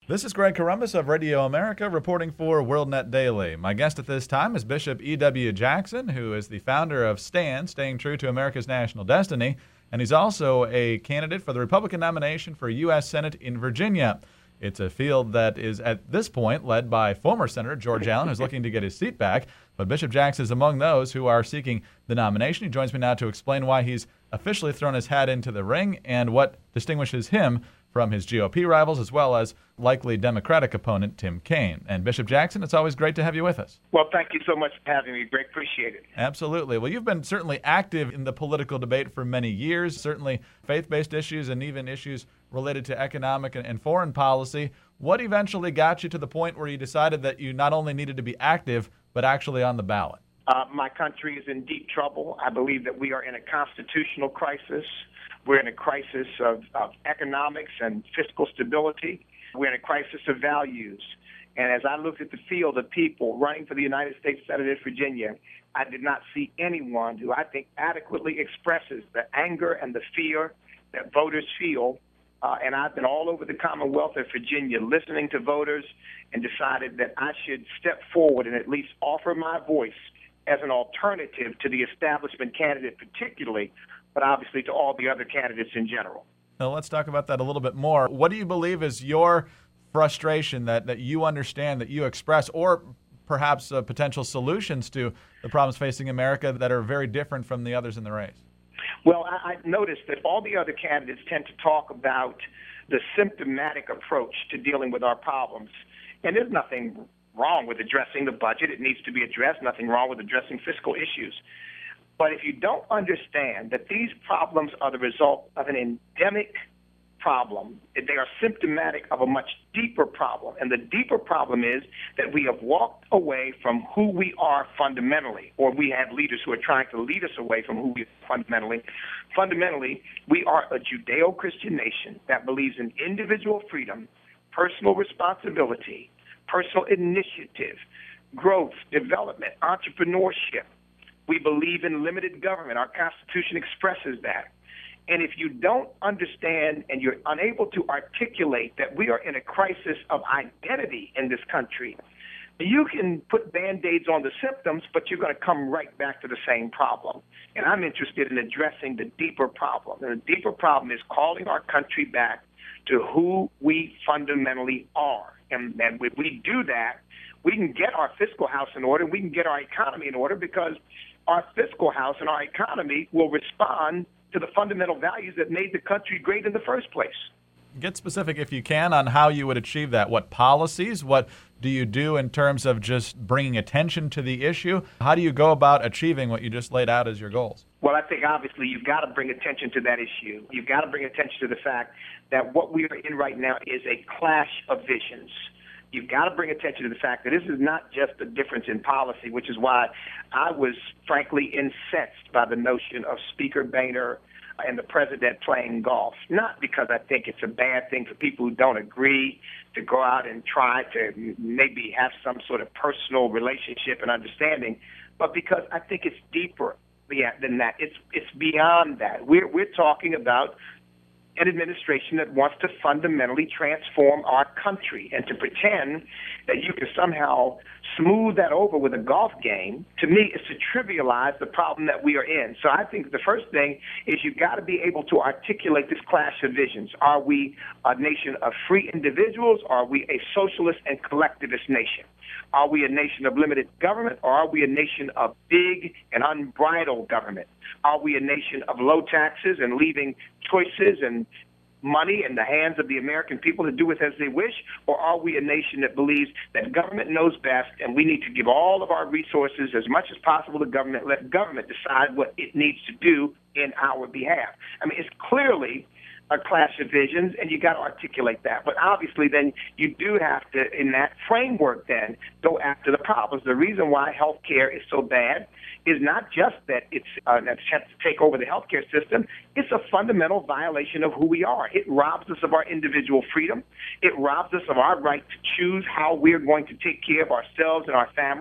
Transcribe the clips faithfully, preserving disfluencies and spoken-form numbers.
This is Greg Corombos of Radio America reporting for WorldNet Daily. My guest at this time is Bishop E W Jackson, who is the founder of STAND, Staying True to America's National Destiny, and he's also a candidate for the Republican nomination for U S Senate in Virginia. It's a field that is at this point led by former Senator George Allen, who's looking to get his seat back, but Bishop Jackson is among those who are seeking the nomination. He joins me now to explain why he's officially thrown his hat into the ring and what distinguishes him from his G O P rivals, as well as likely Democratic opponent Tim Kaine. And Bishop Jackson, it's always great to have you with us. Well, thank you so much for having me. Great, appreciate it. Absolutely. Well, you've been certainly active in the political debate for many years, certainly faith-based issues and even issues related to economic and foreign policy. What eventually got you to the point where you decided that you not only needed to be active, but actually on the ballot? Uh, my country is in deep trouble. I believe that we are in a constitutional crisis. We're in a crisis of, of economics and fiscal stability. We're in a crisis of values. And as I looked at the field of people running for the United States Senate in Virginia, I did not see anyone who I think adequately expresses the anger and the fear that voters feel. Uh, and I've been all over the Commonwealth of Virginia listening to voters and decided that I should step forward and at least offer my voice as an alternative to the establishment candidate particularly, but obviously to all the other candidates in general. Now, let's talk about that a little bit more. What do you believe is your frustration that, that you understand, that you express, or perhaps uh, potential solutions to the problems facing America that are very different from the others in the race? Well, I, I've noticed that all the other candidates tend to talk about the symptomatic approach to dealing with our problems. And there's nothing wrong with addressing the budget. It needs to be addressed. Nothing wrong with addressing fiscal issues. But if you don't understand that these problems are the result of an endemic problem, they are symptomatic of a much deeper problem. And the deeper problem is that we have walked away from who we are fundamentally, or we have leaders who are trying to lead us away from who we are fundamentally. Fundamentally, we are a Judeo-Christian nation that believes in individual freedom, personal responsibility, personal initiative, growth, development, entrepreneurship. We believe in limited government. Our Constitution expresses that. And if you don't understand and you're unable to articulate that we are in a crisis of identity in this country, you can put Band-Aids on the symptoms, but you're going to come right back to the same problem. And I'm interested in addressing the deeper problem. And the deeper problem is calling our country back to who we fundamentally are. And, and if we do that, we can get our fiscal house in order, we can get our economy in order, because our fiscal house and our economy will respond to the fundamental values that made the country great in the first place. Get specific, if you can, on how you would achieve that. What policies? What do you do in terms of just bringing attention to the issue? How do you go about achieving what you just laid out as your goals? Well, I think obviously you've got to bring attention to that issue. You've got to bring attention to the fact that what we are in right now is a clash of visions. You've got to bring attention to the fact that this is not just a difference in policy, which is why I was frankly incensed by the notion of Speaker Boehner and the president playing golf. Not because I think it's a bad thing for people who don't agree to go out and try to maybe have some sort of personal relationship and understanding, but because I think it's deeper than that. It's it's beyond that. We're we're talking about an administration that wants to fundamentally transform our country, and to pretend that you can somehow smooth that over with a golf game, to me, is to trivialize the problem that we are in. So I think the first thing is you've got to be able to articulate this clash of visions. Are we a nation of free individuals, or are we a socialist and collectivist nation? Are we a nation of limited government, or are we a nation of big and unbridled government? Are we a nation of low taxes and leaving choices and money in the hands of the American people to do with as they wish? Or are we a nation that believes that government knows best and we need to give all of our resources as much as possible to government, let government decide what it needs to do in our behalf? I mean, it's clearly a clash of visions, and you got to articulate that. But obviously, then you do have to, in that framework, then go after the problems. The reason why health care is so bad is not just that it's uh, an attempt to take over the healthcare system. It's a fundamental violation of who we are. It robs us of our individual freedom. It robs us of our right to choose how we're going to take care of ourselves and our families.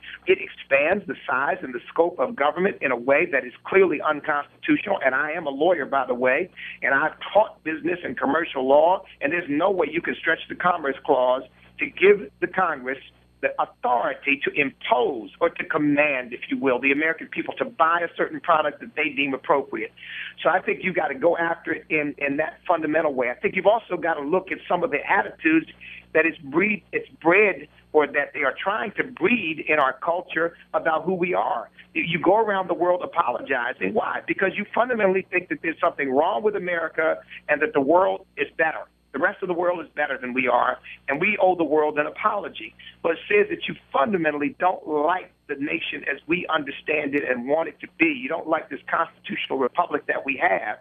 It expands the size and the scope of government in a way that is clearly unconstitutional. And I am a lawyer, by the way, and I've taught business and commercial law, and there's no way you can stretch the Commerce Clause to give the Congress the authority to impose or to command, if you will, the American people to buy a certain product that they deem appropriate. So I think you've got to go after it in, in that fundamental way. I think you've also got to look at some of the attitudes that it's breed, it's bred, or that they are trying to breed in our culture about who we are. You go around the world apologizing. Why? Because you fundamentally think that there's something wrong with America and that the world is better. The rest of the world is better than we are, and we owe the world an apology. But it says that you fundamentally don't like the nation as we understand it and want it to be. You don't like this constitutional republic that we have.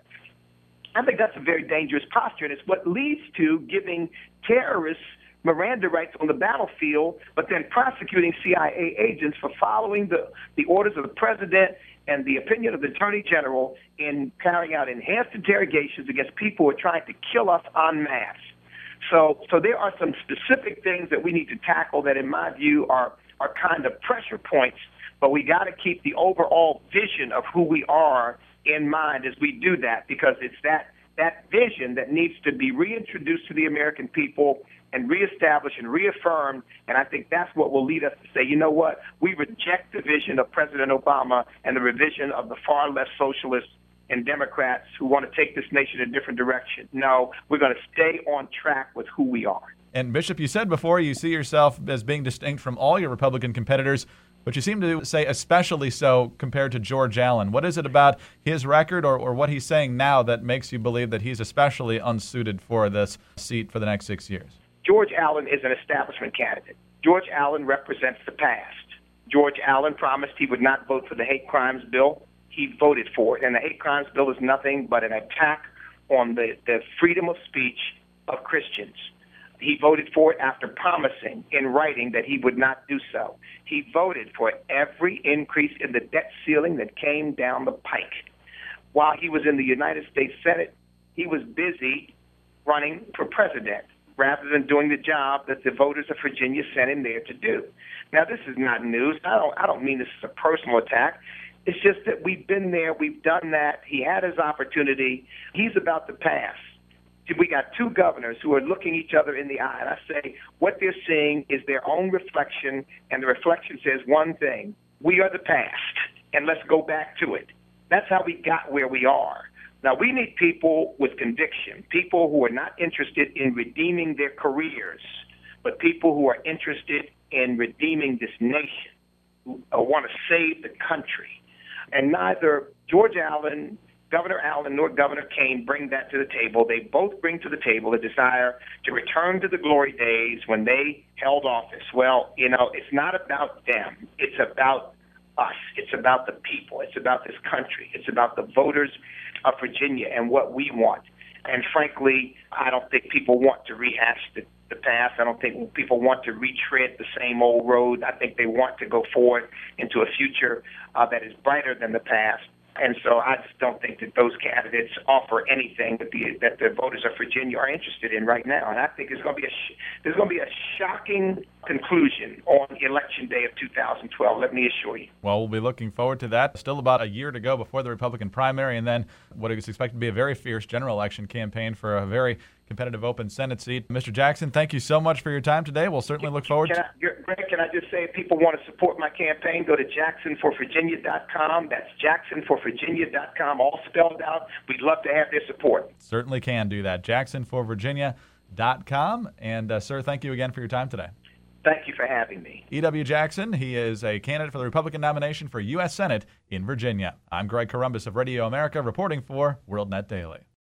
I think that's a very dangerous posture, and it's what leads to giving terrorists Miranda rights on the battlefield, but then prosecuting C I A agents for following the, the orders of the president and the opinion of the Attorney General in carrying out enhanced interrogations against people who are trying to kill us en masse. So, so there are some specific things that we need to tackle that, in my view, are, are kind of pressure points, but we got to keep the overall vision of who we are in mind as we do that, because it's that, that vision that needs to be reintroduced to the American people and reestablished and reaffirmed, and I think that's what will lead us to say, you know what, we reject the vision of President Obama and the revision of the far left socialists and Democrats who want to take this nation in a different direction. No, we're going to stay on track with who we are. And Bishop, you said before you see yourself as being distinct from all your Republican competitors, but you seem to say especially so compared to George Allen. What is it about his record or, or what he's saying now that makes you believe that he's especially unsuited for this seat for the next six years? George Allen is an establishment candidate. George Allen represents the past. George Allen promised he would not vote for the hate crimes bill. He voted for it. And the hate crimes bill is nothing but an attack on the, the freedom of speech of Christians. He voted for it after promising in writing that he would not do so. He voted for every increase in the debt ceiling that came down the pike. While he was in the United States Senate, he was busy running for president, rather than doing the job that the voters of Virginia sent him there to do. Now, this is not news. I don't, I don't mean this is a personal attack. It's just that we've been there. We've done that. He had his opportunity. He's about to pass. We got two governors who are looking each other in the eye, and I say what they're seeing is their own reflection, and the reflection says one thing: we are the past, and let's go back to it. That's how we got where we are. Now, we need people with conviction, people who are not interested in redeeming their careers, but people who are interested in redeeming this nation, who want to save the country. And neither George Allen, Governor Allen, nor Governor Kane bring that to the table. They both bring to the table a desire to return to the glory days when they held office. Well, you know, it's not about them. It's about us. It's about the people. It's about this country. It's about the voters of Virginia and what we want. And frankly, I don't think people want to rehash the, the past. I don't think people want to retread the same old road. I think they want to go forward into a future uh, that is brighter than the past. And so I just don't think that those candidates offer anything that the that the voters of Virginia are interested in right now. And I think there's going to be a sh- there's going to be a shocking conclusion on Election Day of two thousand twelve. Let me assure you. Well, we'll be looking forward to that. Still about a year to go before the Republican primary, and then what is expected to be a very fierce general election campaign for a very competitive open Senate seat. Mister Jackson, thank you so much for your time today. We'll certainly look forward can to it. Greg, can I just say, if people want to support my campaign, go to Jackson for Virginia dot com. That's Jackson for Virginia dot com, all spelled out. We'd love to have their support. Certainly can do that. Jackson for Virginia dot com. And, uh, sir, thank you again for your time today. Thank you for having me. E W. Jackson, he is a candidate for the Republican nomination for U S Senate in Virginia. I'm Greg Corombos of Radio America, reporting for WorldNet Daily.